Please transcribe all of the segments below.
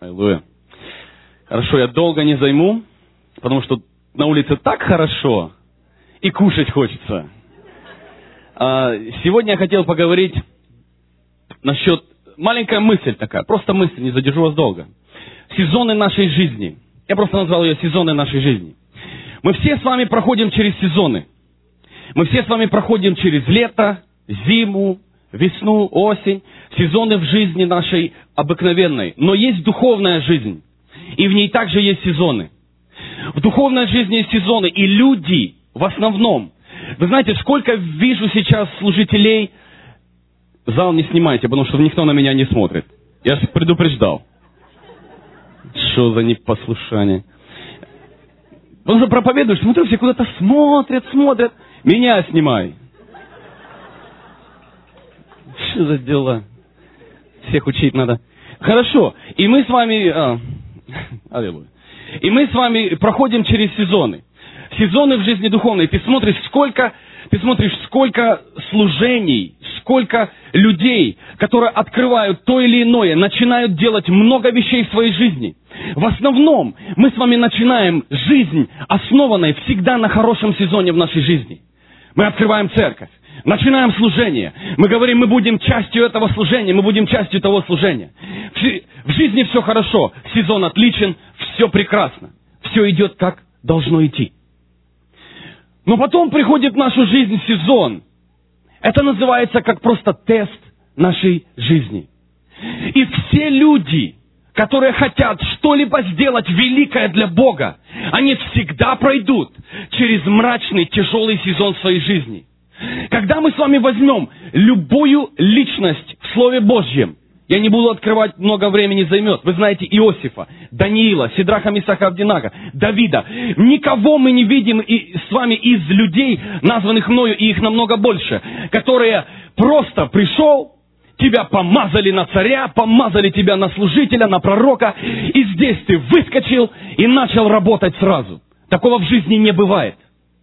Аллилуйя. Хорошо, я долго не займу, потому что на улице так хорошо, и кушать хочется. Сегодня я хотел поговорить насчет... Маленькая мысль такая, просто мысль, не задержу вас долго. Сезоны нашей жизни. Я просто назвал ее сезоны нашей жизни. Мы все с вами проходим через сезоны. Мы все с вами проходим через лето, зиму, весну, осень. Сезоны в жизни нашей обыкновенной. Но есть духовная жизнь. И в ней также есть сезоны. В духовной жизни есть сезоны. И люди в основном. Вы знаете, сколько вижу сейчас служителей... Зал не снимайте, потому что никто на меня не смотрит. Я же предупреждал. Что за непослушание? Потому что проповедуешь, смотрю, все куда-то смотрят. Меня снимай. Что за дела? Всех учить надо. Хорошо. И мы с вами... Аллилуйя. И мы с вами проходим через сезоны. Сезоны в жизни духовной. Ты смотришь, сколько служений, сколько людей, которые открывают то или иное, начинают делать много вещей в своей жизни. В основном мы с вами начинаем жизнь, основанной всегда на хорошем сезоне в нашей жизни. Мы открываем церковь, начинаем служение. Мы говорим, мы будем частью этого служения, мы будем частью того служения. В жизни все хорошо, сезон отличен, все прекрасно. Все идет как должно идти. Но потом приходит в нашу жизнь сезон. Это называется как просто тест нашей жизни. И все люди, которые хотят что-либо сделать великое для Бога, они всегда пройдут через мрачный, тяжелый сезон своей жизни. Когда мы с вами возьмем любую личность в Слове Божьем, я не буду открывать, много времени займет. Вы знаете Иосифа, Даниила, Сидраха, Мисаха, Авдинага, Давида. Никого мы не видим с вами из людей, названных мною, и их намного больше, которые просто пришел, тебя помазали на царя, помазали тебя на служителя, на пророка, и здесь ты выскочил и начал работать сразу. Такого в жизни не бывает.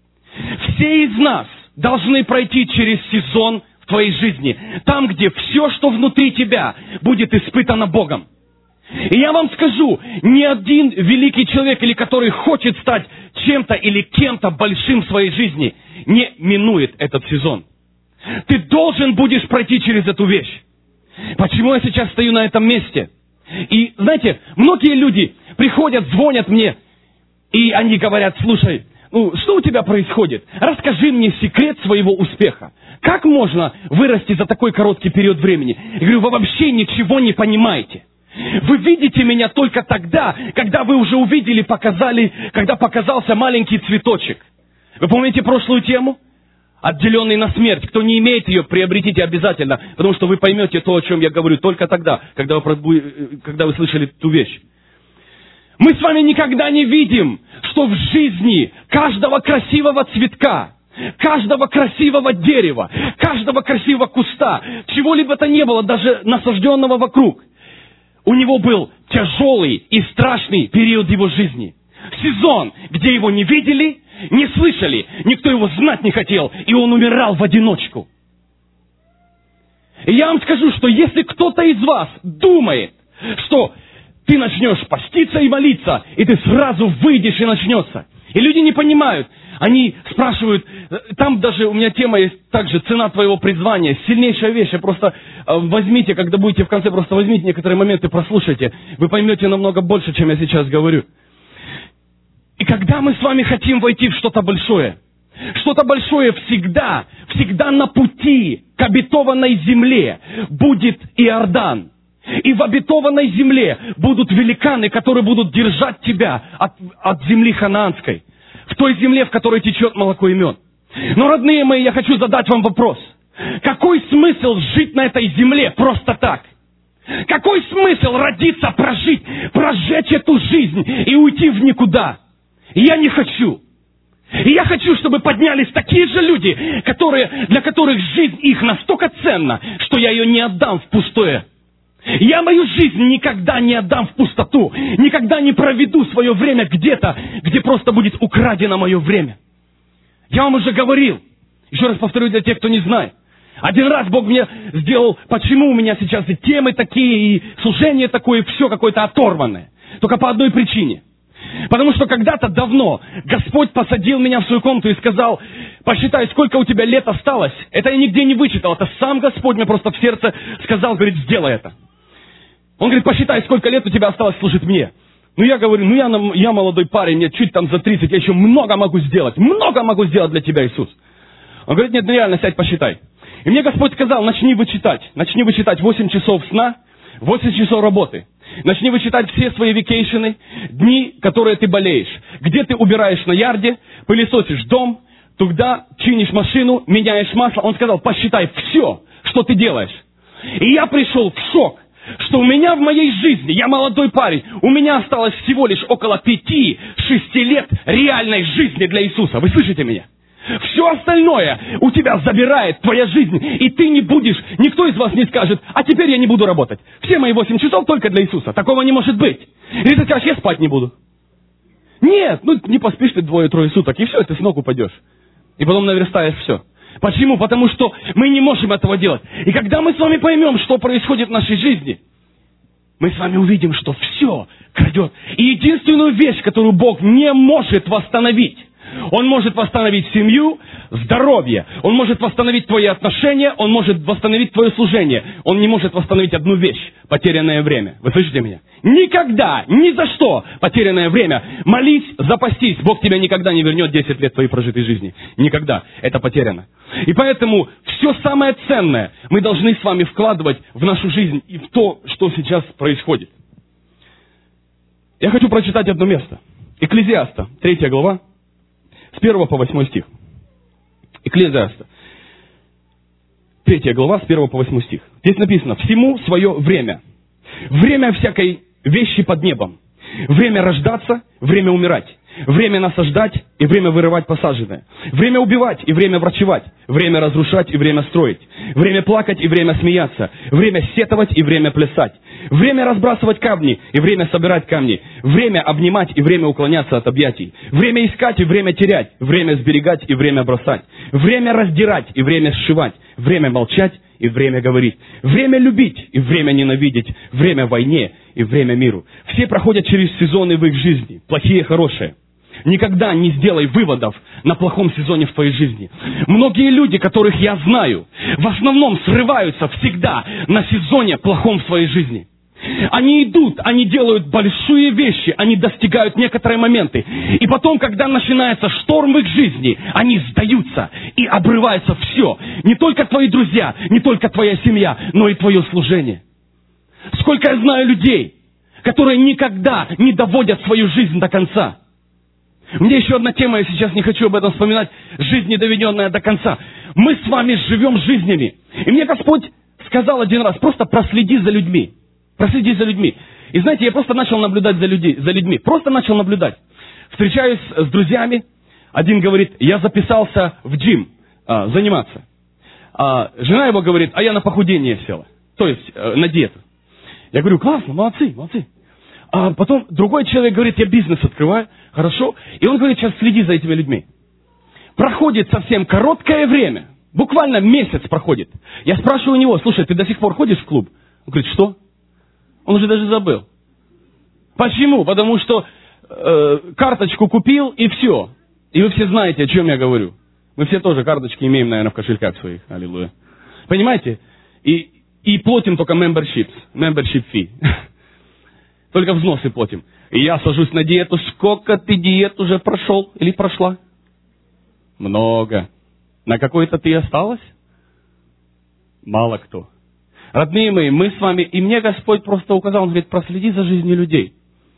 Все из нас должны пройти через сезон в твоей жизни. Там, где все, что внутри тебя, будет испытано Богом. И я вам скажу, ни один великий человек, или который хочет стать чем-то или кем-то большим в своей жизни, не минует этот сезон. Ты должен будешь пройти через эту вещь. Почему я сейчас стою на этом месте? И, знаете, многие люди приходят, звонят мне, и они говорят, слушай, что у тебя происходит? Расскажи мне секрет своего успеха. Как можно вырасти за такой короткий период времени? Я говорю, вы вообще ничего не понимаете. Вы видите меня только тогда, когда вы уже увидели, показали, когда показался маленький цветочек. Вы помните прошлую тему? Отделенный на смерть. Кто не имеет ее, приобретите обязательно, потому что вы поймете то, о чем я говорю, только тогда, когда вы слышали ту вещь. Мы с вами никогда не видим, что в жизни каждого красивого цветка, каждого красивого дерева, каждого красивого куста, чего-либо то не было, даже насажденного вокруг, у него был тяжелый и страшный период его жизни. Сезон, где его не видели, не слышали, никто его знать не хотел, и он умирал в одиночку. И я вам скажу, что если кто-то из вас думает, что ты начнешь поститься и молиться, и ты сразу выйдешь и начнется. И люди не понимают. Они спрашивают, там даже у меня тема есть также, цена твоего призвания, сильнейшая вещь. Просто возьмите, когда будете в конце, просто возьмите некоторые моменты, прослушайте. Вы поймете намного больше, чем я сейчас говорю. И когда мы с вами хотим войти в что-то большое всегда на пути к обетованной земле будет Иордан. И в обетованной земле будут великаны, которые будут держать тебя от земли ханаанской. В той земле, в которой течет молоко и мед. Но, родные мои, я хочу задать вам вопрос. Какой смысл жить на этой земле просто так? Какой смысл родиться, прожечь эту жизнь и уйти в никуда? Я не хочу. И я хочу, чтобы поднялись такие же люди, для которых жизнь их настолько ценна, что я ее не отдам в пустое. Я мою жизнь никогда не отдам в пустоту. Никогда не проведу свое время где-то, где просто будет украдено мое время. Я вам уже говорил, еще раз повторю для тех, кто не знает. Один раз Бог мне сделал, почему у меня сейчас и темы такие, и служение такое, и все какое-то оторванное. Только по одной причине. Потому что когда-то давно Господь посадил меня в свою комнату и сказал, посчитай, сколько у тебя лет осталось. Это я нигде не вычитал, это сам Господь мне просто в сердце сказал, говорит, сделай это. Он говорит, посчитай, сколько лет у тебя осталось служить мне. Ну, я говорю, я молодой парень, мне чуть там за 30, я еще много могу сделать для тебя, Иисус. Он говорит, нет, реально, сядь, посчитай. И мне Господь сказал, начни вычитать 8 часов сна, 8 часов работы. Начни вычитать все свои вакейшены, дни, которые ты болеешь. Где ты убираешь на ярде, пылесосишь дом, туда чинишь машину, меняешь масло. Он сказал, посчитай все, что ты делаешь. И я пришел в шок, что у меня в моей жизни, я молодой парень, у меня осталось всего лишь около 5-6 лет реальной жизни для Иисуса. Вы слышите меня? Все остальное у тебя забирает твоя жизнь, и ты не будешь, никто из вас не скажет, а теперь я не буду работать. Все мои 8 часов только для Иисуса. Такого не может быть. Или ты скажешь, я спать не буду. Нет, не поспишь ты 2-3 суток, и все, ты с ног упадешь. И потом наверстаешь все. Почему? Потому что мы не можем этого делать. И когда мы с вами поймем, что происходит в нашей жизни, мы с вами увидим, что все крадет. И единственную вещь, которую Бог не может восстановить, Он может восстановить семью, здоровье. Он может восстановить твои отношения, Он может восстановить твое служение. Он не может восстановить одну вещь – потерянное время. Вы слышите меня? Никогда, ни за что потерянное время. Молись, запастись. Бог тебя никогда не вернет 10 лет твоей прожитой жизни. Никогда. Это потеряно. И поэтому все самое ценное мы должны с вами вкладывать в нашу жизнь и в то, что сейчас происходит. Я хочу прочитать одно место. Экклезиаста, 3 глава. С 1 по 8 стих. Экклезиаста. 3 глава, с 1 по 8 стих. Здесь написано, всему свое время. Время всякой вещи под небом. Время рождаться, время умирать. Время насаждать и время вырывать посаженное. Время убивать и время врачевать. Время разрушать и время строить. Время плакать и время смеяться. Время сетовать и время плясать. Время разбрасывать камни и время собирать камни. Время обнимать и время уклоняться от объятий. Время искать и время терять. Время сберегать и время бросать. Время раздирать и время сшивать. Время молчать и время говорить. Время любить и время ненавидеть. Время войне и время миру. Все проходят через сезоны в их жизни. Плохие, хорошие. Никогда не сделай выводов на плохом сезоне в твоей жизни. Многие люди, которых я знаю, в основном срываются всегда на сезоне плохом в своей жизни. Они идут, они делают большие вещи, они достигают некоторые моменты. И потом, когда начинается шторм в их жизни, они сдаются и обрывается все. Не только твои друзья, не только твоя семья, но и твое служение. Сколько я знаю людей, которые никогда не доводят свою жизнь до конца. У меня еще одна тема, я сейчас не хочу об этом вспоминать. Жизнь, не доведенная до конца. Мы с вами живем жизнями. И мне Господь сказал один раз, просто проследи за людьми. Проследи за людьми. И знаете, я просто начал наблюдать за людьми. Просто начал наблюдать. Встречаюсь с друзьями. Один говорит, я записался в джим заниматься. Жена его говорит, а я на похудение села. То есть на диету. Я говорю, классно, молодцы, молодцы. А потом другой человек говорит, я бизнес открываю, хорошо. И он говорит, сейчас следи за этими людьми. Проходит совсем короткое время, буквально месяц проходит. Я спрашиваю у него, слушай, ты до сих пор ходишь в клуб? Он говорит, что? Он уже даже забыл. Почему? Потому что карточку купил и все. И вы все знаете, о чем я говорю. Мы все тоже карточки имеем, наверное, в кошельках своих. Аллилуйя. Понимаете? И платим только membership fee. Только взносы платим. И я сажусь на диету. Сколько ты диет уже прошел или прошла? Много. На какой-то ты осталась? Мало кто. Родные мои, мы с вами, и мне Господь просто указал, Он говорит, проследи за жизнью людей.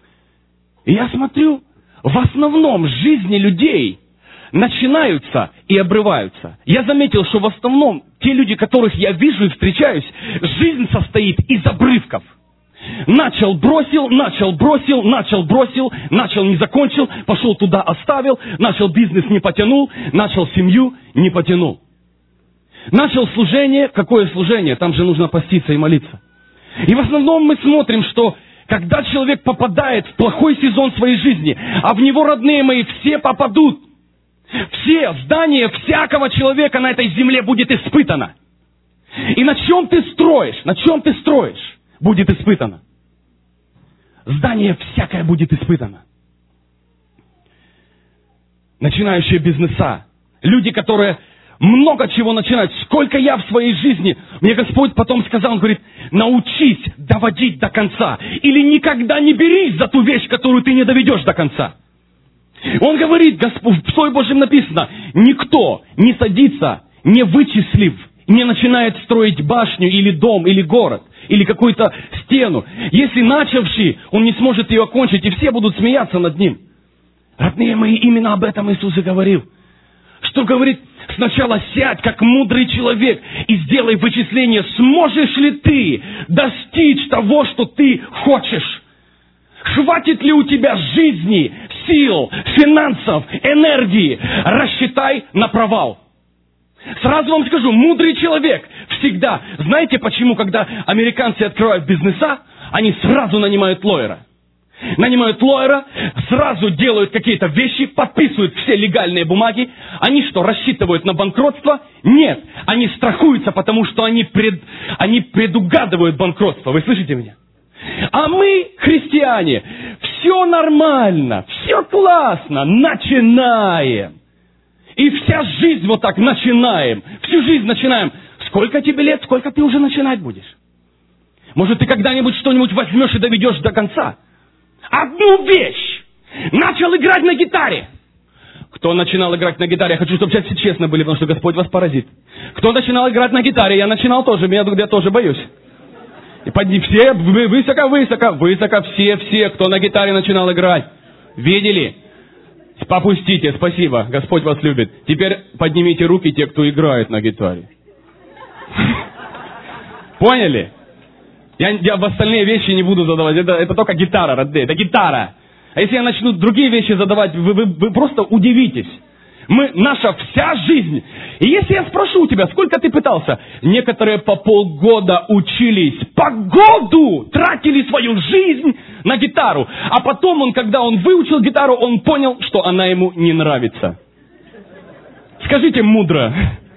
И я смотрю, в основном жизни людей начинаются и обрываются. Я заметил, что в основном те люди, которых я вижу и встречаюсь, жизнь состоит из обрывков. Начал, бросил, не закончил, пошел туда, оставил, начал бизнес, не потянул, начал семью, не потянул. Начал служение, какое служение? Там же нужно поститься и молиться. И в основном мы смотрим, что когда человек попадает в плохой сезон своей жизни, а в него, родные мои, все попадут, все, здание всякого человека на этой земле будет испытано. И на чем ты строишь, будет испытано. Здание всякое будет испытано. Начинающие бизнеса, люди, которые много чего начинают. Сколько я в своей жизни, мне Господь потом сказал, Он говорит, научись доводить до конца. Или никогда не берись за ту вещь, которую ты не доведешь до конца. Он говорит, в Слове Божьем написано, никто не садится, не вычислив, не начинает строить башню или дом, или город, или какую-то стену. Если начавший, он не сможет ее окончить, и все будут смеяться над ним. Родные мои, именно об этом Иисус и говорил. Что говорит, сначала сядь, как мудрый человек, и сделай вычисление, сможешь ли ты достичь того, что ты хочешь. Хватит ли у тебя жизни, сил, финансов, энергии? Рассчитай на провал. Сразу вам скажу, мудрый человек всегда... Знаете, почему, когда американцы открывают бизнеса, они сразу нанимают лоера? Нанимают лоера, сразу делают какие-то вещи, подписывают все легальные бумаги. Они что, рассчитывают на банкротство? Нет. Они страхуются, потому что они предугадывают банкротство. Вы слышите меня? А мы, христиане, все нормально, все классно, начинаем. И вся жизнь вот так начинаем. Всю жизнь начинаем. Сколько тебе лет, сколько ты уже начинать будешь? Может, ты когда-нибудь что-нибудь возьмешь и доведешь до конца? Одну вещь. Начал играть на гитаре. Кто начинал играть на гитаре? Я хочу, чтобы сейчас все честно были, потому что Господь вас поразит. Кто начинал играть на гитаре? Я начинал тоже, я тоже боюсь. И подни все, высоко, все, кто на гитаре начинал играть. Видели? Попустите, спасибо, Господь вас любит. Теперь поднимите руки те, кто играет на гитаре. Поняли? Я в остальные вещи не буду задавать. Это только гитара, родные. Это гитара. А если я начну другие вещи задавать, вы просто удивитесь. Наша вся жизнь. И если я спрошу у тебя, сколько ты пытался? Некоторые по полгода учились. По году тратили свою жизнь на гитару. А потом, когда он выучил гитару, он понял, что она ему не нравится. Скажите мудро.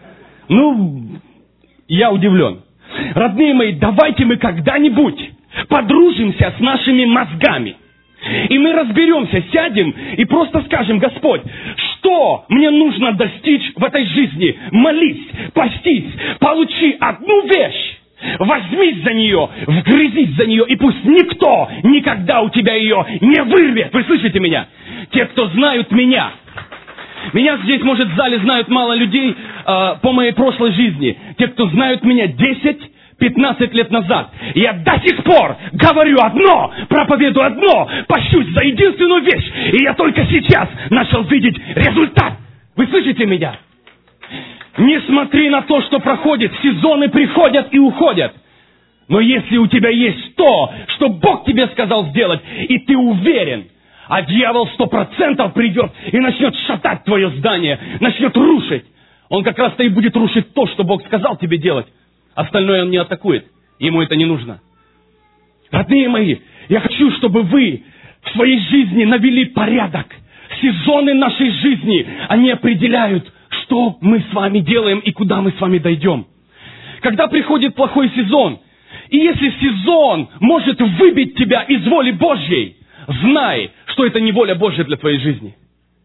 Я удивлен. Родные мои, давайте мы когда-нибудь подружимся с нашими мозгами. И мы разберемся, сядем и просто скажем, Господь, что мне нужно достичь в этой жизни? Молись, постись, получи одну вещь, возьмись за нее, вгрызись за нее, и пусть никто никогда у тебя ее не вырвет. Вы слышите меня? Те, кто знают меня. Меня здесь, может, в зале знают мало людей по моей прошлой жизни. Те, кто знают меня 10-15 лет назад. Я до сих пор говорю одно, проповедую одно, пощусь за единственную вещь. И я только сейчас начал видеть результат. Вы слышите меня? Не смотри на то, что проходит. Сезоны приходят и уходят. Но если у тебя есть то, что Бог тебе сказал сделать, и ты уверен, а дьявол 100% придет и начнет шатать твое здание, начнет рушить. Он как раз-то и будет рушить то, что Бог сказал тебе делать. Остальное он не атакует. Ему это не нужно. Родные мои, я хочу, чтобы вы в своей жизни навели порядок. Сезоны нашей жизни, они определяют, что мы с вами делаем и куда мы с вами дойдем. Когда приходит плохой сезон, и если сезон может выбить тебя из воли Божьей, знай, что это не воля Божья для твоей жизни.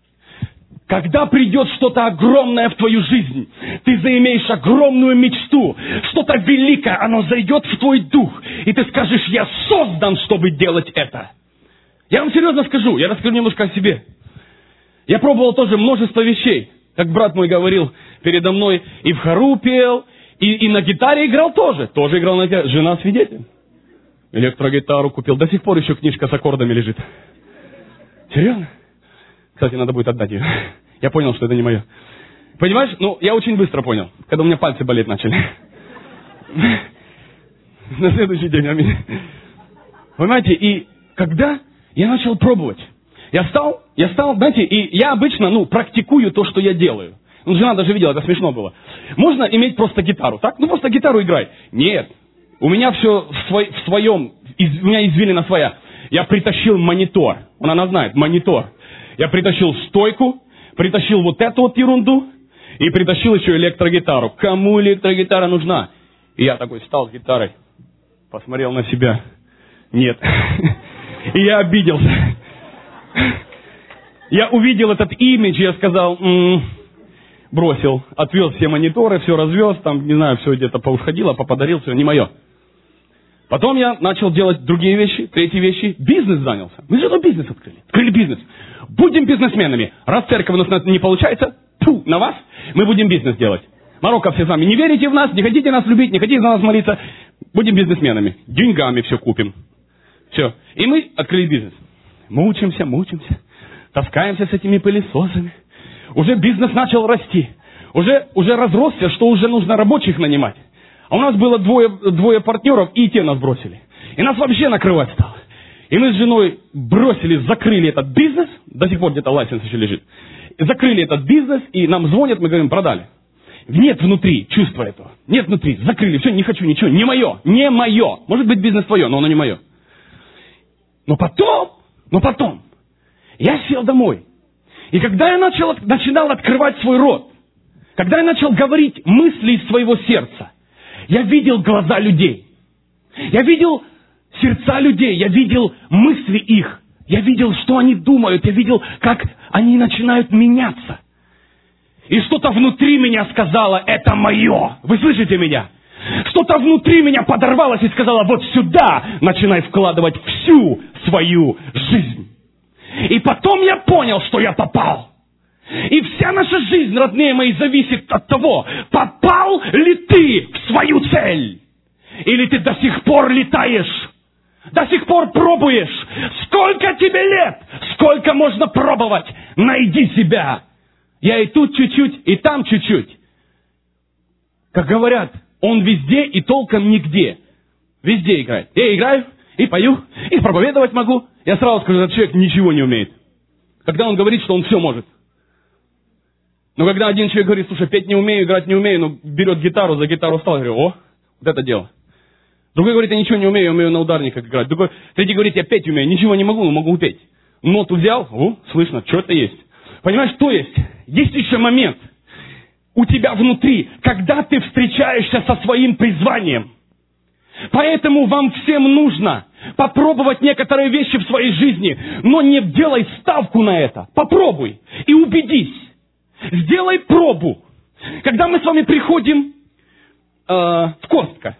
Когда придет что-то огромное в твою жизнь, ты заимеешь огромную мечту, что-то великое, оно зайдет в твой дух, и ты скажешь, я создан, чтобы делать это. Я вам серьезно скажу, я расскажу немножко о себе. Я пробовал тоже множество вещей, как брат мой говорил передо мной, и в хору пел, и на гитаре играл тоже. Тоже играл на гитаре. Жена свидетель. Электрогитару купил. До сих пор еще книжка с аккордами лежит. Серьезно? Кстати, надо будет отдать ее. Я понял, что это не мое. Понимаешь? Я очень быстро понял, когда у меня пальцы болеть начали. На следующий день, аминь. Понимаете, и когда я начал пробовать, я стал, знаете, и я обычно, практикую то, что я делаю. Жена даже видела, это смешно было. Можно иметь просто гитару, так? Просто гитару играй. Нет. У меня все в своем, у меня извилина своя. Я притащил монитор. Она знает, монитор. Я притащил стойку, притащил вот эту вот ерунду и притащил еще электрогитару. Кому электрогитара нужна? И я такой встал с гитарой, посмотрел на себя. Нет. И я обиделся. Я увидел этот имидж, я сказал, бросил, отвез все мониторы, все развез, там, не знаю, все где-то поуходило, поподарил, все, не мое. Потом я начал делать другие вещи, третьи вещи, бизнес занялся. Мы же бизнес открыли бизнес. Будем бизнесменами. Раз церковь у нас не получается, на вас, мы будем бизнес делать. Марокко, все с вами, не верите в нас, не хотите нас любить, не хотите за нас молиться, будем бизнесменами. Деньгами все купим. Все. И мы открыли бизнес. Мучимся, таскаемся с этими пылесосами. Уже бизнес начал расти. Уже разросся, что уже нужно рабочих нанимать. А у нас было двое партнеров, и те нас бросили. И нас вообще накрывать стало. И мы с женой бросили, закрыли этот бизнес. До сих пор где-то лайсенс еще лежит. Закрыли этот бизнес, и нам звонят, мы говорим, продали. Нет внутри чувства этого. Нет внутри. Закрыли. Все, не хочу ничего. Не мое. Не мое. Может быть, бизнес твое, но оно не мое. Но потом, я сел домой. И когда я начинал открывать свой рот, когда я начал говорить мысли из своего сердца, я видел глаза людей. Я видел сердца людей. Я видел мысли их. Я видел, что они думают. Я видел, как они начинают меняться. И что-то внутри меня сказало, это мое. Вы слышите меня? Что-то внутри меня подорвалось и сказало, вот сюда начинай вкладывать всю свою жизнь. И потом я понял, что я попал. И вся наша жизнь, родные мои, зависит от того, попал ли ты в свою цель. Или ты до сих пор летаешь, до сих пор пробуешь. Сколько тебе лет, сколько можно пробовать, найди себя. Я и тут чуть-чуть, и там чуть-чуть. Как говорят, он везде и толком нигде. Везде играет. Я играю, и пою, и проповедовать могу. Я сразу скажу, этот человек ничего не умеет. Когда он говорит, что он все может. Но когда один человек говорит, слушай, петь не умею, играть не умею, но берет гитару, за гитару встал, я говорю, о, вот это дело. Другой говорит, я ничего не умею, я умею на ударниках играть. Третий говорит, я петь умею, ничего не могу, но могу петь. Ноту взял, слышно, что-то есть. Понимаешь, что есть? Есть еще момент у тебя внутри, когда ты встречаешься со своим призванием. Поэтому вам всем нужно попробовать некоторые вещи в своей жизни, но не делай ставку на это. Попробуй и убедись. Сделай пробу. Когда мы с вами приходим в Костко.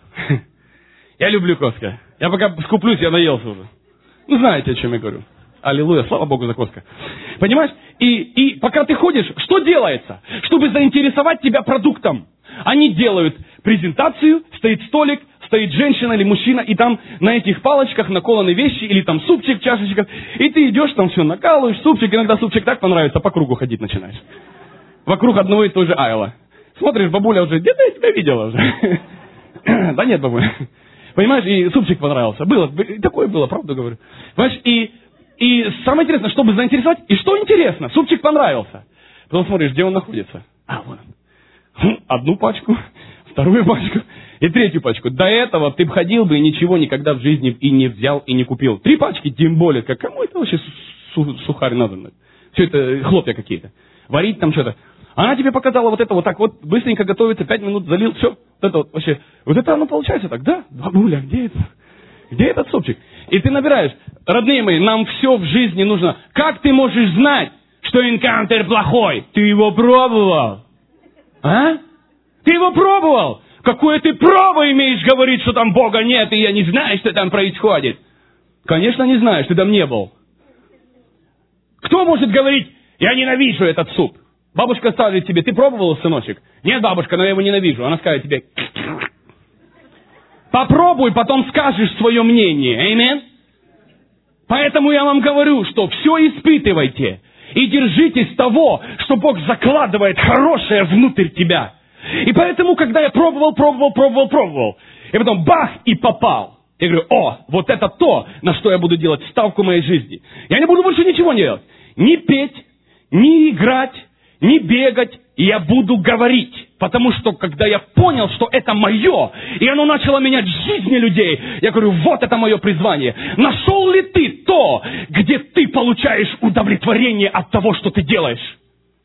Я люблю Костко. Я пока скуплюсь, я наелся уже. Ну, знаете, о чем я говорю. Аллилуйя, слава Богу за Костко. Понимаешь? И пока ты ходишь, что делается? Чтобы заинтересовать тебя продуктом. Они делают презентацию, стоит столик, стоит женщина или мужчина, и там на этих палочках наколаны вещи, или там супчик в чашечках, и ты идешь, там все накалываешь, супчик, иногда супчик так понравится, по кругу ходить начинаешь. Вокруг одного и того же айла. Смотришь, бабуля уже, где-то я тебя видела уже. Да нет, бабуля. Понимаешь, и супчик понравился. Было, такое было, правду говорю. Понимаешь, и самое интересное, чтобы заинтересовать, и что интересно, супчик понравился. Потом смотришь, где он находится. Вот он. Одну пачку, вторую пачку и третью пачку. До этого ты бы ходил бы и ничего никогда в жизни и не взял, и не купил. 3 пачки, тем более, кому это вообще сухарь надо? Все это хлопья какие-то. Варить там что-то. Она тебе показала вот это вот так вот, быстренько готовится, 5 минут залил, все. Вот это вот вообще. Вот это оно получается так, да? Бабуля, где это? Где этот супчик? И ты набираешь. Родные мои, нам все в жизни нужно. Как ты можешь знать, что энкаунтер плохой? Ты его пробовал? А? Ты его пробовал? Какое ты право имеешь говорить, что там Бога нет, и я не знаю, что там происходит? Конечно, не знаешь, ты там не был. Кто может говорить, я ненавижу этот суп? Бабушка скажет тебе, ты пробовал, сыночек? Нет, бабушка, но я его ненавижу. Она скажет тебе, попробуй, потом скажешь свое мнение. Аминь? Поэтому я вам говорю, что все испытывайте. И держитесь того, что Бог закладывает хорошее внутрь тебя. И поэтому, когда я пробовал, и потом бах, и попал. Я говорю, вот это то, на что я буду делать ставку в моей жизни. Я не буду больше ничего не делать. Ни петь, ни играть, ни бегать. Я буду говорить. Потому что, когда я понял, что это мое, и оно начало менять жизни людей, я говорю, вот это мое призвание. Нашел ли ты то, где ты получаешь удовлетворение от того, что ты делаешь?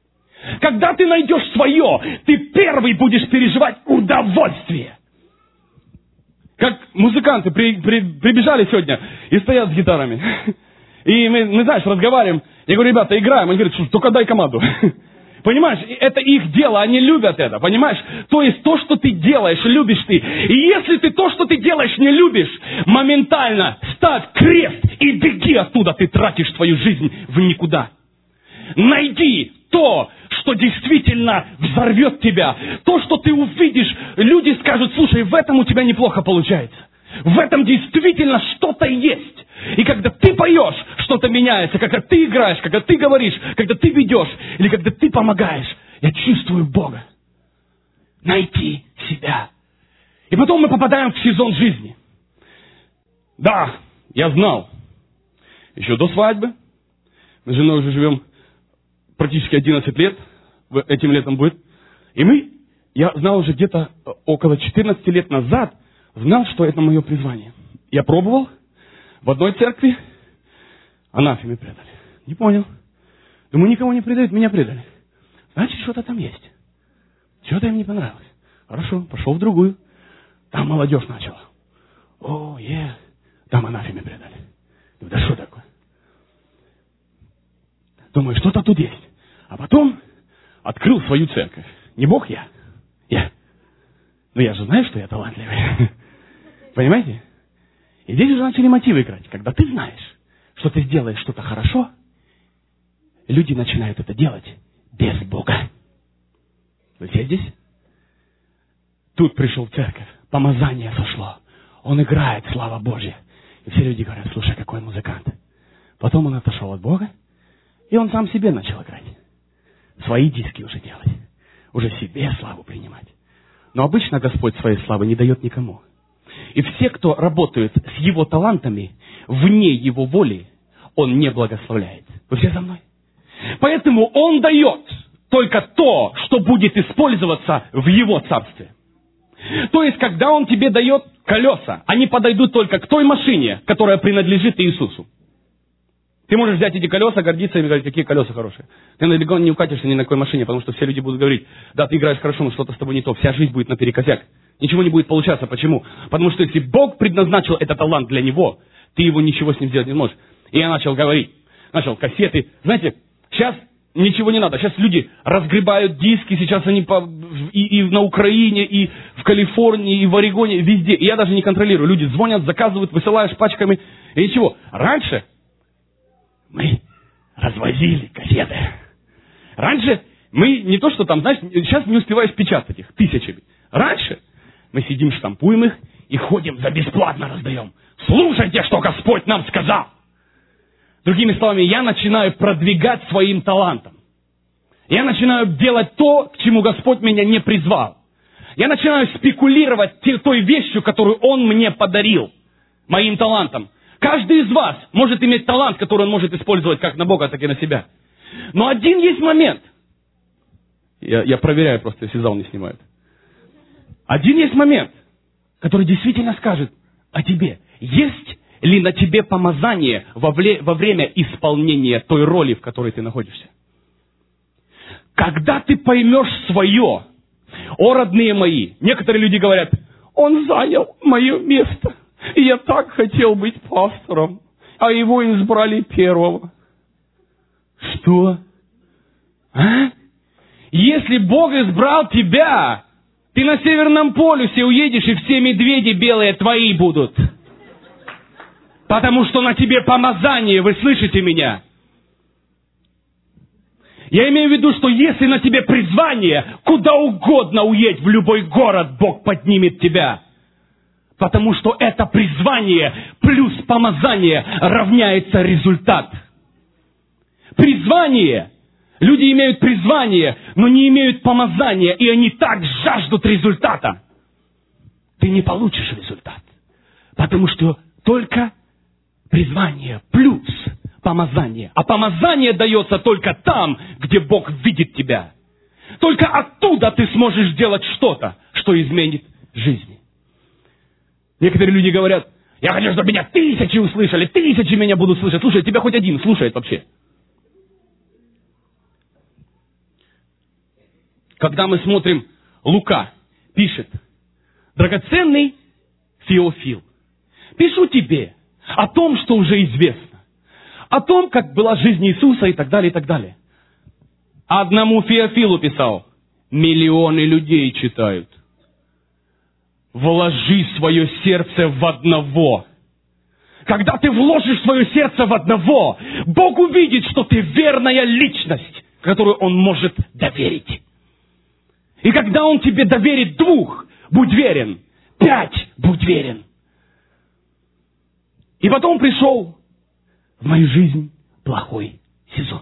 Когда ты найдешь свое, ты первый будешь переживать удовольствие. Как музыканты прибежали сегодня и стоят с гитарами. И мы, знаешь, разговариваем. Я говорю, ребята, играем. Они говорят, только дай команду. Понимаешь, это их дело, они любят это, понимаешь? То есть то, что ты делаешь, любишь ты. И если ты то, что ты делаешь, не любишь, моментально ставь крест и беги оттуда. Ты тратишь свою жизнь в никуда. Найди то, что действительно взорвет тебя. То, что ты увидишь, люди скажут, слушай, в этом у тебя неплохо получается. В этом действительно что-то есть. И когда ты поешь, что-то меняется. Когда ты играешь, когда ты говоришь, когда ты ведешь, или когда ты помогаешь, я чувствую Бога. Найти себя. И потом мы попадаем в сезон жизни. Да, я знал. Еще до свадьбы. Мы с женой уже живем практически 11 лет. Этим летом будет. И я знал уже где-то около 14 лет назад, знал, что это мое призвание. Я пробовал в одной церкви, анафеме предали. Не понял. Думаю, никого не предают, меня предали. Значит, что-то там есть. Что-то им не понравилось. Хорошо, пошел в другую. Там молодежь начала. Там анафеме предали. Да что такое? Думаю, что-то тут есть. А потом открыл свою церковь. Не Бог я. Но я же знаю, что я талантливый. Понимаете? И здесь уже начали мотивы играть. Когда ты знаешь, что ты сделаешь что-то хорошо, люди начинают это делать без Бога. Вы все здесь? Тут пришел в церковь, помазание сошло. Он играет, слава Божья. И все люди говорят, слушай, какой музыкант. Потом он отошел от Бога, и он сам себе начал играть. Свои диски уже делать. Уже себе славу принимать. Но обычно Господь своей славы не дает никому. И все, кто работают с Его талантами, вне Его воли, Он не благословляет. Вы все за мной? Поэтому Он дает только то, что будет использоваться в Его царстве. То есть, когда Он тебе дает колеса, они подойдут только к той машине, которая принадлежит Иисусу. Ты можешь взять эти колеса, гордиться и говорить, какие колеса хорошие. Ты далеко не укатишься ни на какой машине, потому что все люди будут говорить, да, ты играешь хорошо, но что-то с тобой не то. Вся жизнь будет наперекосяк. Ничего не будет получаться. Почему? Потому что если Бог предназначил этот талант для него, ты его ничего с ним сделать не можешь. И я начал говорить. Начал кассеты. Знаете, сейчас ничего не надо. Сейчас люди разгребают диски. Сейчас они и на Украине, и в Калифорнии, и в Орегоне, везде. И я даже не контролирую. Люди звонят, заказывают, высылаешь пачками. И ничего. Раньше мы развозили кассеты. Раньше мы не то, что там, знаешь, сейчас не успеваешь печатать их тысячами. Раньше мы сидим, штампуем их и ходим за бесплатно раздаем. Слушайте, что Господь нам сказал. Другими словами, я начинаю продвигать своим талантом. Я начинаю делать то, к чему Господь меня не призвал. Я начинаю спекулировать той вещью, которую Он мне подарил, моим талантом. Каждый из вас может иметь талант, который он может использовать как на Бога, так и на себя. Но один есть момент. Я проверяю просто, если зал не снимает. Один есть момент, который действительно скажет о тебе. Есть ли на тебе помазание во время исполнения той роли, в которой ты находишься? Когда ты поймешь свое, родные мои, некоторые люди говорят, он занял мое место. И я так хотел быть пастором, а его избрали первого. Что? А? Если Бог избрал тебя, ты на Северном полюсе уедешь, и все медведи белые твои будут. Потому что на тебе помазание, вы слышите меня? Я имею в виду, что если на тебе призвание, куда угодно уедь, в любой город, Бог поднимет тебя. Потому что это призвание плюс помазание равняется результат. Призвание. Люди имеют призвание, но не имеют помазания, и они так жаждут результата. Ты не получишь результат. Потому что только призвание плюс помазание. А помазание дается только там, где Бог видит тебя. Только оттуда ты сможешь сделать что-то, что изменит жизнь. Некоторые люди говорят, я хочу, чтобы меня 1000 услышали, 1000 меня будут слышать. Слушай, тебя хоть один слушает вообще. Когда мы смотрим, Лука пишет, драгоценный Феофил, пишу тебе о том, что уже известно, о том, как была жизнь Иисуса и так далее, и так далее. Одному Феофилу писал, миллионы людей читают. Вложи свое сердце в одного. Когда ты вложишь свое сердце в одного, Бог увидит, что ты верная личность, которую Он может доверить. И когда Он тебе доверит 2, будь верен. 5, будь верен. И потом пришел в мою жизнь плохой сезон.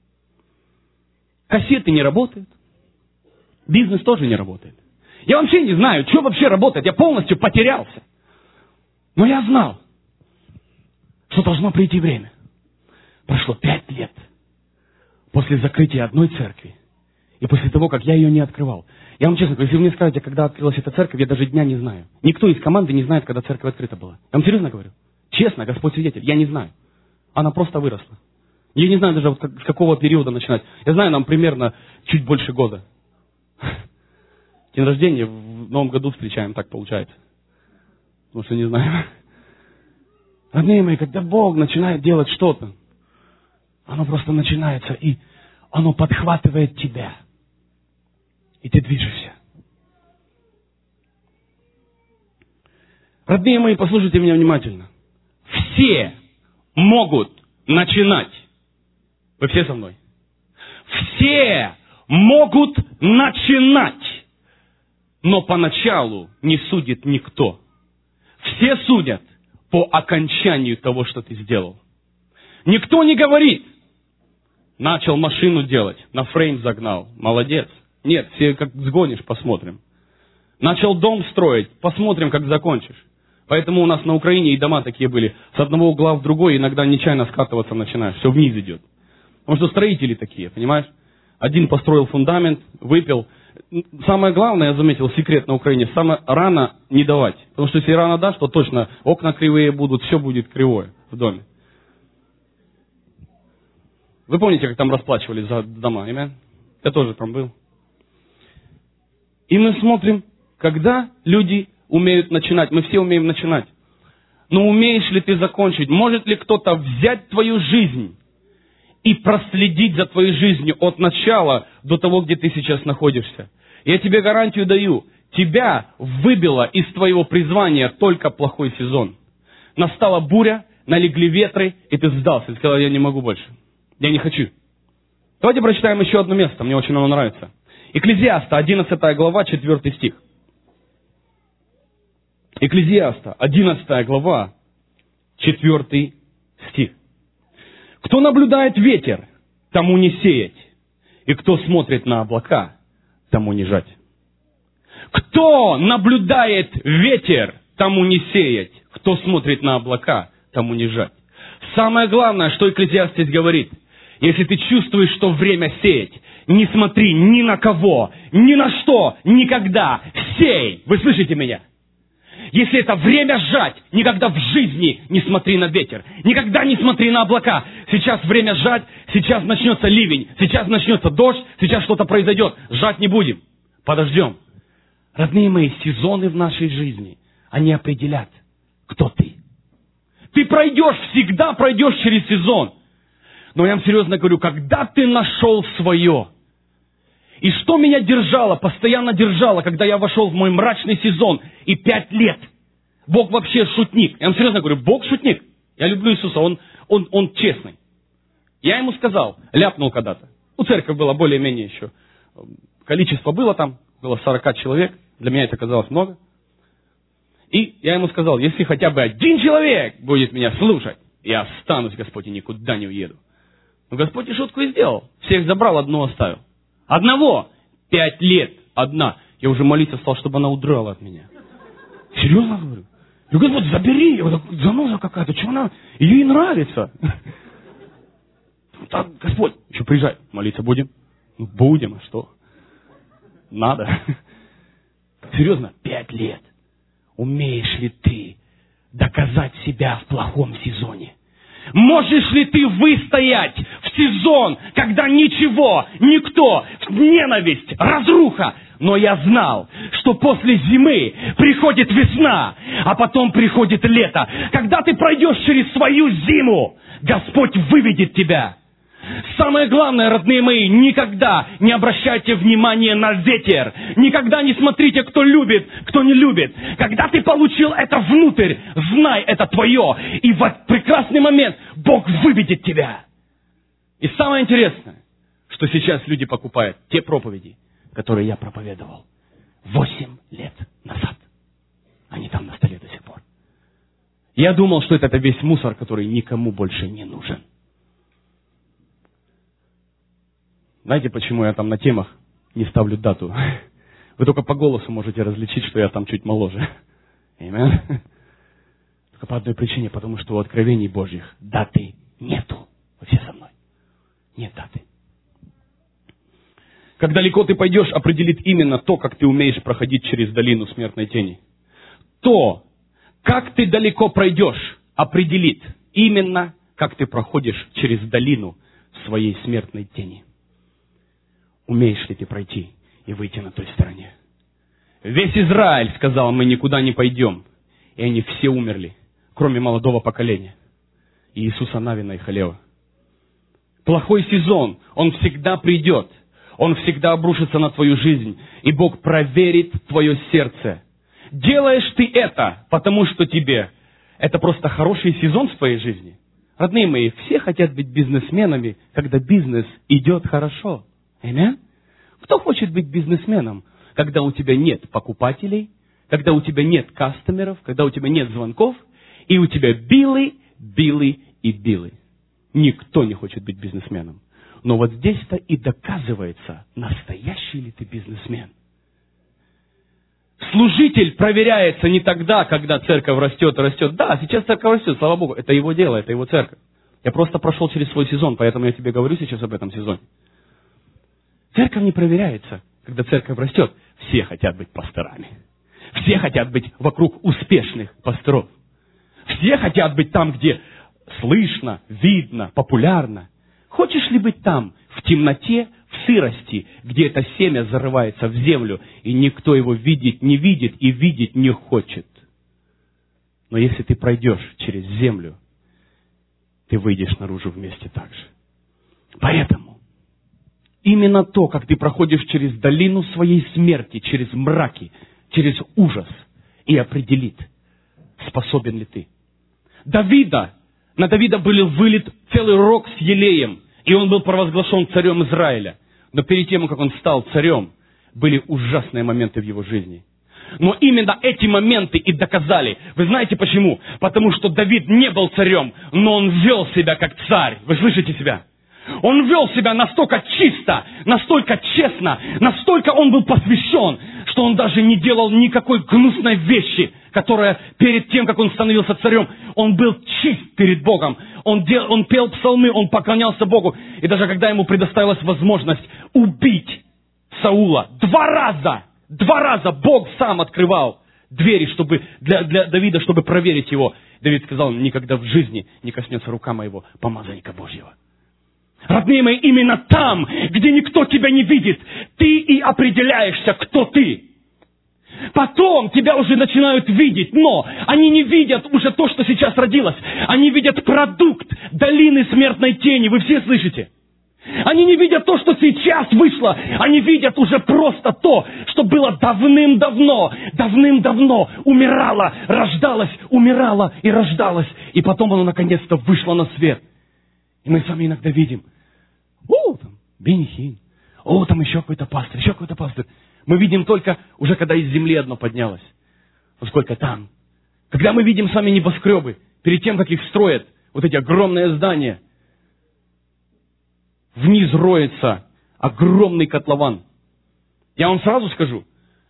Кассеты не работают. Бизнес тоже не работает. Я вообще не знаю, что вообще работает. Я полностью потерялся. Но я знал, что должно прийти время. Прошло 5 лет после закрытия одной церкви. И после того, как я ее не открывал. Я вам честно говорю, если вы мне скажете, когда открылась эта церковь, я даже дня не знаю. Никто из команды не знает, когда церковь открыта была. Я вам серьезно говорю. Честно, Господь свидетель, я не знаю. Она просто выросла. Я не знаю даже, вот с какого периода начинать. Я знаю, нам примерно чуть больше года. День рождения в Новом году встречаем, так получается. Потому что не знаю. Родные мои, когда Бог начинает делать что-то, оно просто начинается, и оно подхватывает тебя. И ты движешься. Родные мои, послушайте меня внимательно. Все могут начинать. Вы все со мной? Все могут начинать. Но поначалу не судит никто. Все судят по окончанию того, что ты сделал. Никто не говорит, начал машину делать, на фрейм загнал, молодец. Нет, все как сгонишь, посмотрим. Начал дом строить, посмотрим, как закончишь. Поэтому у нас на Украине и дома такие были. С одного угла в другой иногда нечаянно скатываться начинаешь. Все вниз идет. Потому что строители такие, понимаешь? Один построил фундамент, выпил. Самое главное, я заметил, секрет на Украине, самое рано не давать. Потому что если рано дашь, то точно окна кривые будут, все будет кривое в доме. Вы помните, как там расплачивались за дома, amen? Я тоже там был. И мы смотрим, когда люди умеют начинать. Мы все умеем начинать. Но умеешь ли ты закончить? Может ли кто-то взять твою жизнь и проследить за твоей жизнью от начала до того, где ты сейчас находишься? Я тебе гарантию даю. Тебя выбило из твоего призвания только плохой сезон. Настала буря, налегли ветры, и ты сдался. Ты сказал, я не могу больше. Я не хочу. Давайте прочитаем еще одно место. Мне очень оно нравится. Экклезиаста, 11 глава, 4 стих. Экклезиаста, 11 глава, 4 стих. Кто наблюдает ветер, тому не сеять, и кто смотрит на облака, тому не жать. Кто наблюдает ветер, тому не сеять, кто смотрит на облака, тому не жать. Самое главное, что Экклезиаст здесь говорит, если ты чувствуешь, что время сеять, не смотри ни на кого, ни на что, никогда. Сей! Вы слышите меня? Если это время сжать, никогда в жизни не смотри на ветер. Никогда не смотри на облака. Сейчас время сжать, сейчас начнется ливень, сейчас начнется дождь, сейчас что-то произойдет. Сжать не будем. Подождем. Родные мои, сезоны в нашей жизни, они определят, кто ты. Ты пройдешь, всегда пройдешь через сезон. Но я вам серьезно говорю, когда ты нашел свое, и что меня держало, постоянно держало, когда я вошел в мой мрачный сезон, и 5 лет. Бог вообще шутник. Я вам серьезно говорю, Бог шутник. Я люблю Иисуса, Он честный. Я ему сказал, ляпнул когда-то. У церкви было более-менее еще. Количество было там, было 40 человек. Для меня это казалось много. И я ему сказал, если хотя бы 1 человек будет меня слушать, я останусь, Господь, и никуда не уеду. Но Господь и шутку и сделал. Всех забрал, одного оставил. Одного. 5 лет. Одна. Я уже молиться стал, чтобы она удрала от меня. Серьезно говорю? Я говорю, Господь, забери ее. Заноза какая-то. Чего она? Ей нравится. Так, Господь, еще приезжай. Молиться будем? Ну, будем, а что? Надо. Серьезно, 5 лет. Умеешь ли ты доказать себя в плохом сезоне? Можешь ли ты выстоять в сезон, когда ничего, никто, ненависть, разруха? Но я знал, что после зимы приходит весна, а потом приходит лето. Когда ты пройдешь через свою зиму, Господь выведет тебя. Самое главное, родные мои, никогда не обращайте внимания на ветер. Никогда не смотрите, кто любит, кто не любит. Когда ты получил это внутрь, знай, это твое. И в этот прекрасный момент Бог выведет тебя. И самое интересное, что сейчас люди покупают те проповеди, которые я проповедовал 8 лет назад. Они там на столе до сих пор. Я думал, что это весь мусор, который никому больше не нужен. Знаете, почему я там на темах не ставлю дату? Вы только по голосу можете различить, что я там чуть моложе. Аминь. Только по одной причине, потому что у откровений Божьих даты нету. Вы все со мной. Нет даты. Как далеко ты пойдешь, определит именно то, как ты умеешь проходить через долину смертной тени. То, как ты далеко пройдешь, определит именно, как ты проходишь через долину своей смертной тени. Умеешь ли ты пройти и выйти на той стороне? Весь Израиль сказал, мы никуда не пойдем. И они все умерли, кроме молодого поколения. Иисуса Навина и Халева. Плохой сезон, он всегда придет. Он всегда обрушится на твою жизнь. И Бог проверит твое сердце. Делаешь ты это, потому что тебе это просто хороший сезон в твоей жизни. Родные мои, все хотят быть бизнесменами, когда бизнес идет хорошо. Аминь? Кто хочет быть бизнесменом, когда у тебя нет покупателей, когда у тебя нет кастомеров, когда у тебя нет звонков, и у тебя билы, билы и билы? Никто не хочет быть бизнесменом. Но вот здесь-то и доказывается, настоящий ли ты бизнесмен. Служитель проверяется не тогда, когда церковь растет и растет. Да, сейчас церковь растет, слава Богу, это его дело, это его церковь. Я просто прошел через свой сезон, поэтому я тебе говорю сейчас об этом сезоне. Церковь не проверяется, когда церковь растет. Все хотят быть пасторами. Все хотят быть вокруг успешных пасторов. Все хотят быть там, где слышно, видно, популярно. Хочешь ли быть там, в темноте, в сырости, где это семя зарывается в землю, и никто его видеть не видит и видеть не хочет? Но если ты пройдешь через землю, ты выйдешь наружу вместе так же. Поэтому именно то, как ты проходишь через долину своей смерти, через мраки, через ужас, и определит, способен ли ты. На Давида был вылит целый рог с елеем, и он был провозглашен царем Израиля. Но перед тем, как он стал царем, были ужасные моменты в его жизни. Но именно эти моменты и доказали. Вы знаете почему? Потому что Давид не был царем, но он вел себя как царь. Вы слышите себя? Он вел себя настолько чисто, настолько честно, настолько он был посвящен, что он даже не делал никакой гнусной вещи, которая перед тем, как он становился царем, он был чист перед Богом. Он пел псалмы, он поклонялся Богу. И даже когда ему предоставилась возможность убить Саула, два раза Бог сам открывал двери, чтобы для Давида, чтобы проверить его. Давид сказал, никогда в жизни не коснется рука моего помазанника Божьего. Родные мои, именно там, где никто тебя не видит, ты и определяешься, кто ты. Потом тебя уже начинают видеть, но они не видят уже то, что сейчас родилось. Они видят продукт долины смертной тени. Вы все слышите? Они не видят то, что сейчас вышло. Они видят уже просто то, что было давным-давно умирало, рождалось, умирало и рождалось. И потом оно наконец-то вышло на свет. И мы с вами иногда видим, там Бенни Хинн, там еще какой-то пастырь. Мы видим только уже, когда из земли одно поднялось. Но сколько там. Когда мы видим с вами небоскребы, перед тем, как их строят, вот эти огромные здания, вниз роется огромный котлован. Я вам сразу скажу,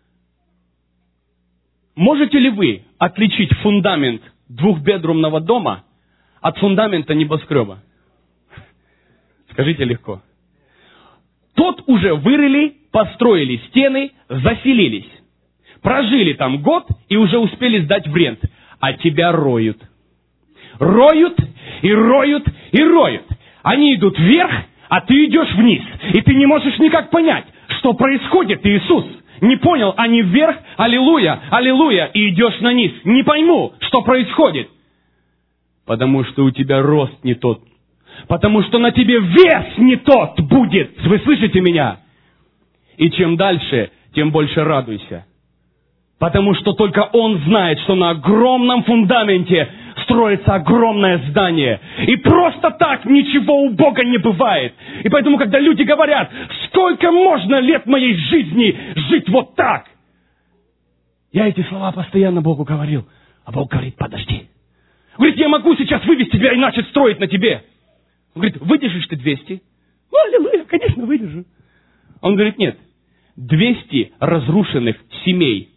можете ли вы отличить фундамент двухбедрумного дома от фундамента небоскреба? Скажите легко. Тот уже вырыли, построили стены, заселились. Прожили там год и уже успели сдать в рент. А тебя роют. роют, и роют, и роют. Они идут вверх, а ты идешь вниз. И ты не можешь никак понять, что происходит, Иисус. Не понял, они вверх, аллилуйя, аллилуйя, и идешь на низ. Не пойму, что происходит. Потому что у тебя рост не тот. Потому что на тебе вес не тот будет. Вы слышите меня? И чем дальше, тем больше радуйся. Потому что только Он знает, что на огромном фундаменте строится огромное здание. И просто так ничего у Бога не бывает. И поэтому, когда люди говорят, сколько можно лет моей жизни жить вот так? Я эти слова постоянно Богу говорил. А Бог говорит, подожди. Говорит, я могу сейчас вывести тебя и начать строить на тебе. Он говорит, выдержишь ты 200? Ну, аллилуйя, конечно, выдержу. Он говорит, нет, 200 разрушенных семей.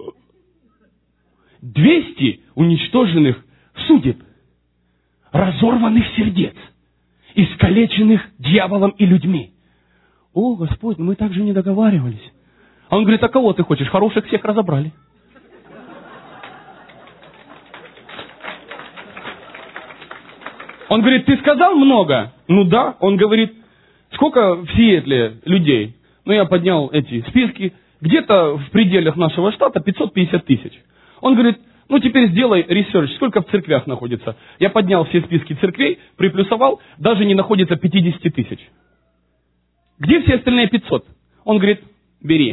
200 уничтоженных судеб, разорванных сердец, искалеченных дьяволом и людьми. О, Господь, мы так же не договаривались. А он говорит, а кого ты хочешь? Хороших всех разобрали. Он говорит, ты сказал много? Ну да. Он говорит, сколько в Сиэтле людей? Ну я поднял эти списки. Где-то в пределах нашего штата 550 тысяч. Он говорит, ну теперь сделай ресерч, сколько в церквях находится. Я поднял все списки церквей, приплюсовал, даже не находится 50 тысяч. Где все остальные 500? Он говорит, бери.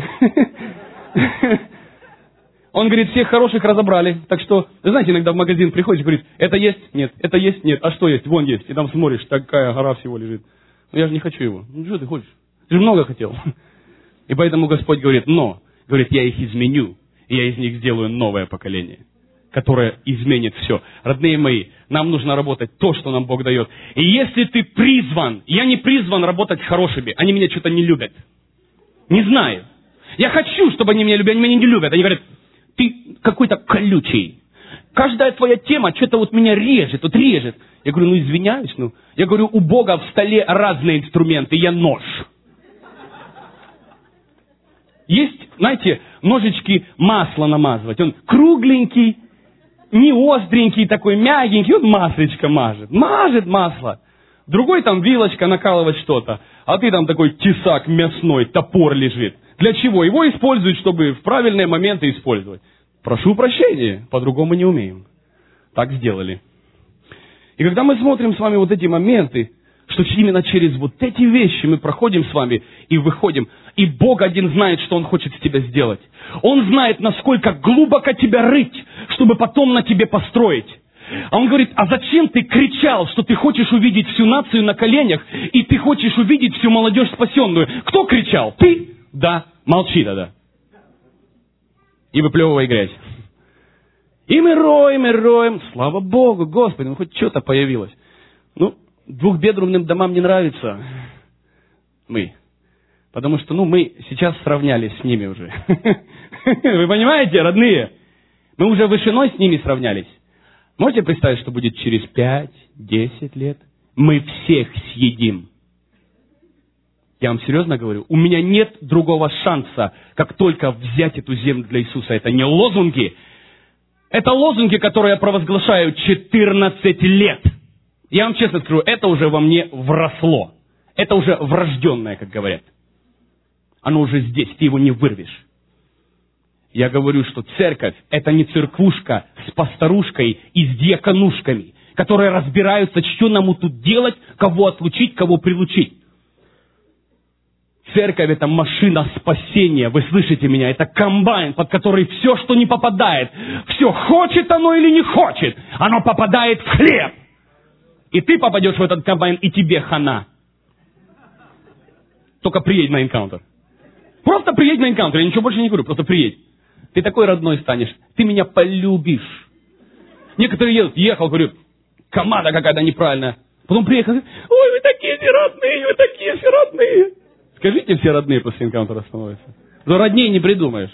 Он говорит, всех хороших разобрали. Так что, знаете, иногда в магазин приходишь и говорит, это есть? Нет. Это есть? Нет. А что есть? Вон есть. И там смотришь, такая гора всего лежит. Ну я же не хочу его. Ну что ты хочешь? Ты же много хотел. И поэтому Господь говорит, но, говорит, я их изменю, и я из них сделаю новое поколение, которое изменит все. Родные мои, нам нужно работать то, что нам Бог дает. И если ты призван, я не призван работать с хорошими, они меня что-то не любят. Не знаю. Я хочу, чтобы они меня любили, они меня не любят. Они говорят, ты какой-то колючий. Каждая твоя тема что-то вот меня режет, вот режет. Я говорю, ну извиняюсь, ну. Я говорю, у Бога в столе разные инструменты, я нож. Есть, знаете, ножички масла намазывать. Он кругленький, не остренький такой, мягенький, он маслечко мажет. Мажет масло. Другой там вилочка накалывать что-то. А ты там такой тесак мясной, топор лежит. Для чего? Его используют, чтобы в правильные моменты использовать. Прошу прощения, по-другому не умеем. Так сделали. И когда мы смотрим с вами вот эти моменты, что именно через вот эти вещи мы проходим с вами и выходим, и Бог один знает, что Он хочет с тебя сделать. Он знает, насколько глубоко тебя рыть, чтобы потом на тебе построить. А Он говорит, а зачем ты кричал, что ты хочешь увидеть всю нацию на коленях, и ты хочешь увидеть всю молодежь спасенную? Кто кричал? Ты? Да. Молчи тогда. И выплевывай грязь. И мы роем. Слава Богу, Господи, ну хоть что-то появилось. Ну, двухбедрумным домам не нравится. Мы. Потому что, мы сейчас сравнялись с ними уже. Вы понимаете, родные? Мы уже вышиной с ними сравнялись. Можете представить, что будет через 5-10 лет? Мы всех съедим. Я вам серьезно говорю, у меня нет другого шанса, как только взять эту землю для Иисуса. Это не лозунги. Это лозунги, которые я провозглашаю 14 лет. Я вам честно скажу, это уже во мне вросло. Это уже врожденное, как говорят. Оно уже здесь, ты его не вырвешь. Я говорю, что церковь – это не церквушка с пасторушкой и с диаконушками, которые разбираются, что нам тут делать, кого отлучить, кого прилучить. Церковь – это машина спасения, вы слышите меня? Это комбайн, под который все, что не попадает, все, хочет оно или не хочет, оно попадает в хлеб. И ты попадешь в этот комбайн, и тебе хана. Только приедь на энкаунтер. Просто приедь на энкаунтер, я ничего больше не говорю, просто приедь. Ты такой родной станешь, ты меня полюбишь. Некоторые ехал, говорю, команда какая-то неправильная. Потом приехал, ой, вы такие все родные, вы такие все родные. Скажите, все родные после энкаунтера становятся. Но роднее не придумаешь.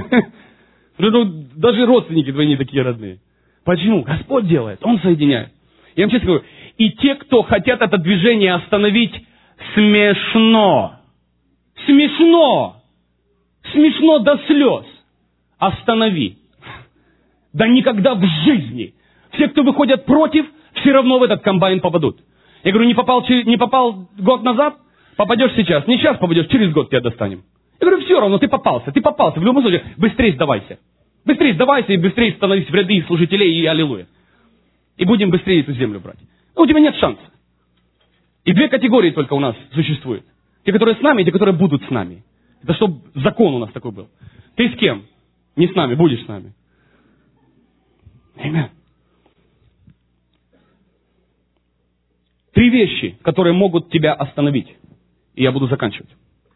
Даже родственники твои не такие родные. Почему? Господь делает, Он соединяет. Я вам честно говорю, и те, кто хотят это движение остановить, смешно. Смешно. Смешно до слез. Останови. Да никогда в жизни. Все, кто выходят против, все равно в этот комбайн попадут. Я говорю, не попал год назад, попадешь сейчас. Не сейчас попадешь, через год тебя достанем. Я говорю, все равно, ты попался. В любом случае, быстрее сдавайся. Быстрее сдавайся и быстрее становись в ряды служителей и аллилуйя. И будем быстрее эту землю брать. У тебя нет шанса. И две категории только у нас существуют. Те, которые с нами, и те, которые будут с нами. Это чтобы закон у нас такой был. Ты с кем? Не с нами, будешь с нами. Аминь. 3 вещи, которые могут тебя остановить. И я буду заканчивать.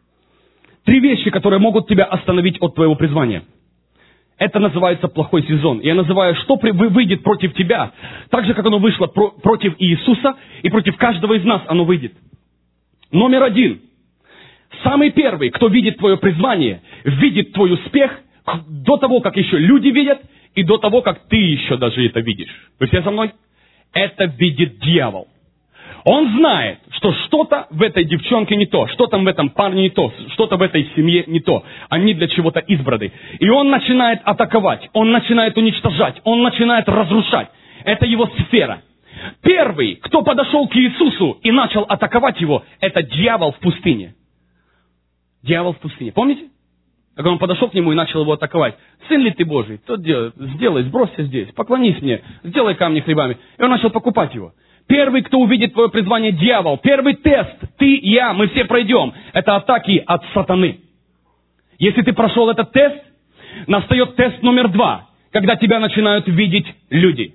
3 вещи, которые могут тебя остановить от твоего призвания. Это называется плохой сезон. Я называю, что выйдет против тебя, так же, как оно вышло против Иисуса, и против каждого из нас оно выйдет. Номер 1. Самый первый, кто видит твое призвание, видит твой успех до того, как еще люди видят, и до того, как ты еще даже это видишь. Вы все со мной? Это видит дьявол. Он знает, что что-то в этой девчонке не то, что-то в этом парне не то, что-то в этой семье не то. Они для чего-то избраны. И он начинает атаковать, он начинает уничтожать, он начинает разрушать. Это его сфера. Первый, кто подошел к Иисусу и начал атаковать его, это дьявол в пустыне. Дьявол в пустыне. Помните? Когда он подошел к нему и начал его атаковать. Сын ли ты Божий? То сделай, сбросься здесь, поклонись мне, сделай камни хлебами. И он начал покупать его. Первый, кто увидит твое призвание, дьявол. Первый тест, ты, я, мы все пройдем. Это атаки от сатаны. Если ты прошел этот тест, настает тест номер 2, когда тебя начинают видеть люди.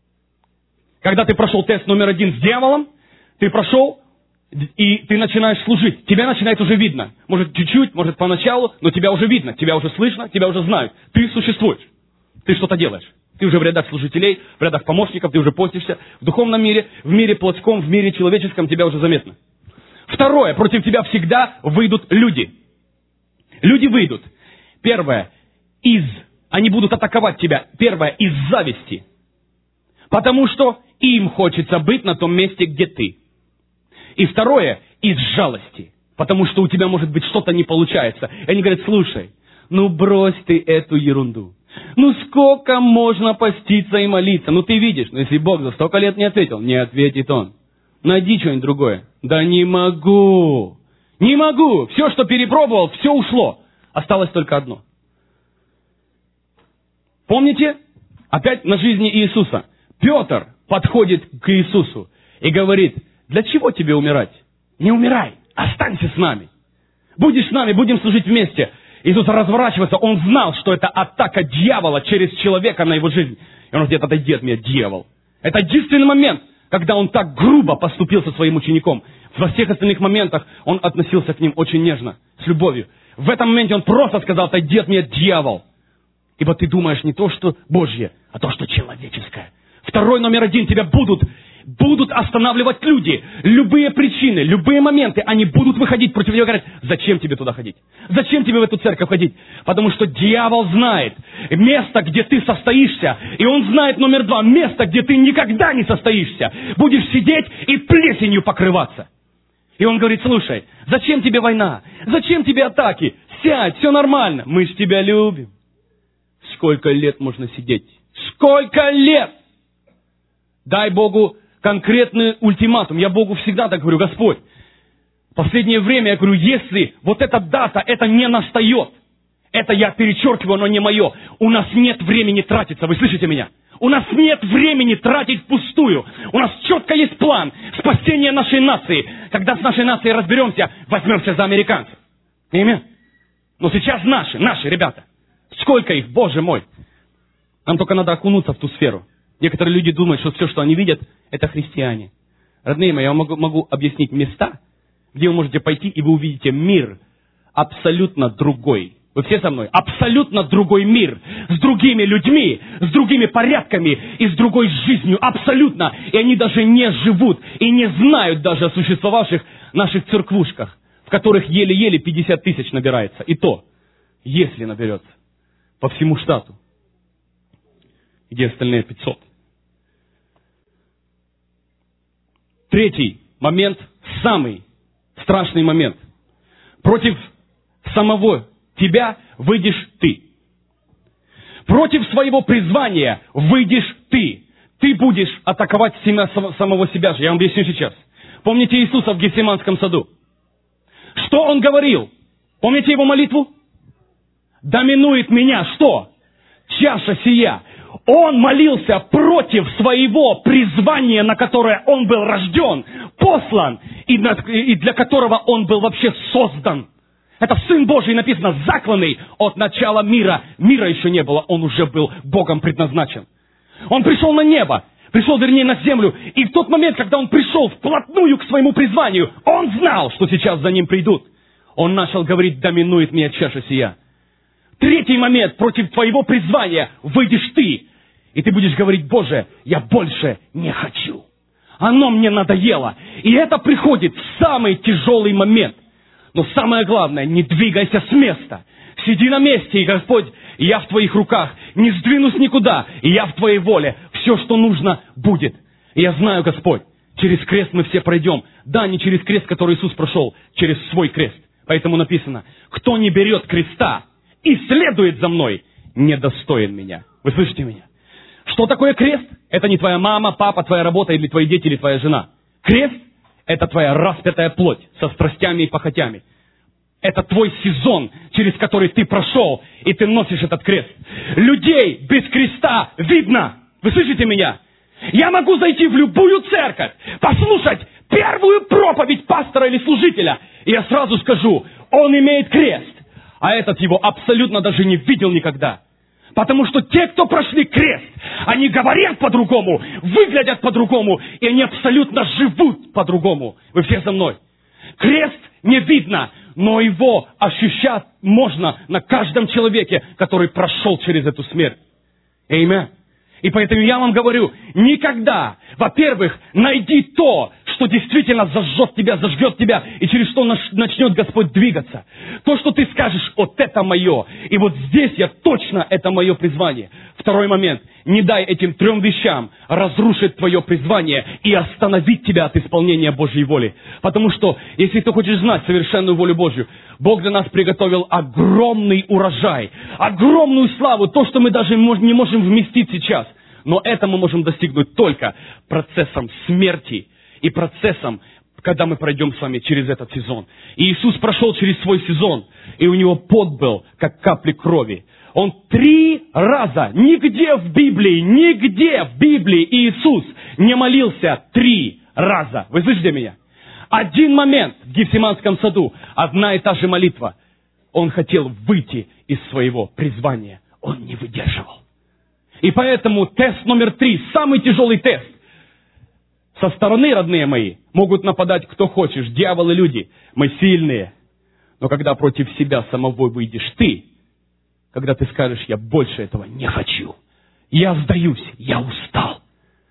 Когда ты прошел тест номер 1 с дьяволом, ты прошел, и ты начинаешь служить. Тебя начинает уже видно. Может чуть-чуть, может поначалу, но тебя уже видно, тебя уже слышно, тебя уже знают. Ты существуешь. Ты что-то делаешь. Ты уже в рядах служителей, в рядах помощников, ты уже постишься. В духовном мире, в мире плотском, в мире человеческом тебя уже заметно. Второе, против тебя всегда выйдут люди. Люди выйдут. Первое, они будут атаковать тебя. Первое, из зависти. Потому что им хочется быть на том месте, где ты. И второе, из жалости. Потому что у тебя, может быть, что-то не получается. И они говорят, слушай, брось ты эту ерунду. Сколько можно поститься и молиться? Ты видишь, если Бог за столько лет не ответил, не ответит Он. Найди что-нибудь другое. Да не могу. Не могу. Все, что перепробовал, все ушло. Осталось только одно. Помните? Опять на жизни Иисуса. Петр подходит к Иисусу и говорит, для чего тебе умирать? Не умирай, останься с нами. Будешь с нами, будем служить вместе. Иисус разворачивается, он знал, что это атака дьявола через человека на его жизнь. И он говорит, отойди от меня, дьявол. Это единственный момент, когда он так грубо поступил со своим учеником. Во всех остальных моментах он относился к ним очень нежно, с любовью. В этом моменте он просто сказал, отойди от меня, дьявол. Ибо ты думаешь не то, что Божье, а то, что человеческое. Второй номер 1, тебя будут останавливать люди. Любые причины, любые моменты, они будут выходить против тебя и говорят, зачем тебе туда ходить? Зачем тебе в эту церковь ходить? Потому что дьявол знает место, где ты состоишься. И он знает номер 2, место, где ты никогда не состоишься. Будешь сидеть и плесенью покрываться. И он говорит, слушай, зачем тебе война? Зачем тебе атаки? Сядь, все нормально. Мы ж тебя любим. Сколько лет можно сидеть? Сколько лет? Дай Богу конкретный ультиматум. Я Богу всегда так говорю, Господь, в последнее время я говорю, если вот эта дата, это не настает, это я перечеркиваю, оно не мое, у нас нет времени тратиться, вы слышите меня? У нас нет времени тратить впустую. У нас четко есть план спасения нашей нации. Когда с нашей нацией разберемся, возьмемся за американцев. Аминь. Но сейчас наши ребята. Сколько их, Боже мой. Нам только надо окунуться в ту сферу. Некоторые люди думают, что все, что они видят, это христиане. Родные мои, я могу объяснить места, где вы можете пойти, и вы увидите мир абсолютно другой. Вы все со мной? Абсолютно другой мир. С другими людьми, с другими порядками и с другой жизнью. Абсолютно. И они даже не живут и не знают даже о существовавших наших церквушках, в которых еле-еле 50 тысяч набирается. И то, если наберется. По всему штату. Где остальные 500? Третий момент, самый страшный момент. Против самого тебя выйдешь ты. Против своего призвания выйдешь ты. ты будешь атаковать самого себя же. Я вам объясню сейчас. Помните Иисуса в Гефсиманском саду? Что Он говорил? Помните Его молитву? Доминует меня что? Чаша сия. Он молился против своего призвания, на которое Он был рожден, послан, и для которого Он был вообще создан. Это Сын Божий, написано, закланный от начала мира. Мира еще не было, Он уже был Богом предназначен. Он пришел на небо, вернее, на землю. И в тот момент, когда Он пришел вплотную к своему призванию, Он знал, что сейчас за Ним придут. Он начал говорить: доминует меня чаша сия. Третий момент: против твоего призвания выйдешь ты. И ты будешь говорить: Боже, я больше не хочу. Оно мне надоело. И это приходит в самый тяжелый момент. Но самое главное: не двигайся с места. Сиди на месте, и Господь, я в Твоих руках. Не сдвинусь никуда, и я в Твоей воле. Все, что нужно, будет. И я знаю, Господь, через крест мы все пройдем. Да, не через крест, который Иисус прошел, через свой крест. Поэтому написано: кто не берет креста и следует за мной, недостоин меня. Вы слышите меня? Что такое крест? Это не твоя мама, папа, твоя работа, или твои дети, или твоя жена. Крест – это твоя распятая плоть со страстями и похотями. Это твой сезон, через который ты прошел, и ты носишь этот крест. Людей без креста видно. Вы слышите меня? Я могу зайти в любую церковь, послушать первую проповедь пастора или служителя, и я сразу скажу: он имеет крест, а этот его абсолютно даже не видел никогда. Потому что те, кто прошли крест, они говорят по-другому, выглядят по-другому, и они абсолютно живут по-другому. Вы все со мной? Крест не видно, но его ощущать можно на каждом человеке, который прошел через эту смерть. Аминь. И поэтому я вам говорю: никогда, во-первых, найди то, что действительно зажжет тебя, зажгет тебя, и через что начнет Господь двигаться. То, что ты скажешь: вот это мое, и вот здесь я точно, это мое призвание. Второй момент: не дай этим 3 вещам разрушить твое призвание и остановить тебя от исполнения Божьей воли. Потому что, если ты хочешь знать совершенную волю Божью, Бог для нас приготовил огромный урожай, огромную славу, то, что мы даже не можем вместить сейчас. Но это мы можем достигнуть только процессом смерти и процессом, когда мы пройдем с вами через этот сезон. И Иисус прошел через свой сезон, и у него пот был, как капли крови. Он 3 раза, нигде в Библии Иисус не молился 3 раза. Вы слышите меня? Один момент в Гефсиманском саду, одна и та же молитва. Он хотел выйти из своего призвания. Он не выдерживал. И поэтому тест номер 3, самый тяжелый тест. Со стороны, родные мои, могут нападать кто хочешь, дьявол и люди. Мы сильные. Но когда против себя самого выйдешь ты, когда ты скажешь: я больше этого не хочу, я сдаюсь, я устал,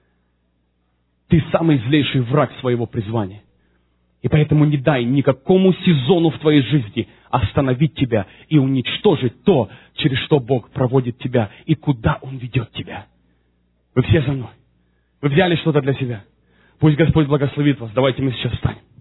ты самый злейший враг своего призвания. И поэтому не дай никакому сезону в твоей жизни остановить тебя и уничтожить то, через что Бог проводит тебя и куда Он ведет тебя. Вы все за мной? Вы взяли что-то для себя? Пусть Господь благословит вас. Давайте мы сейчас встанем.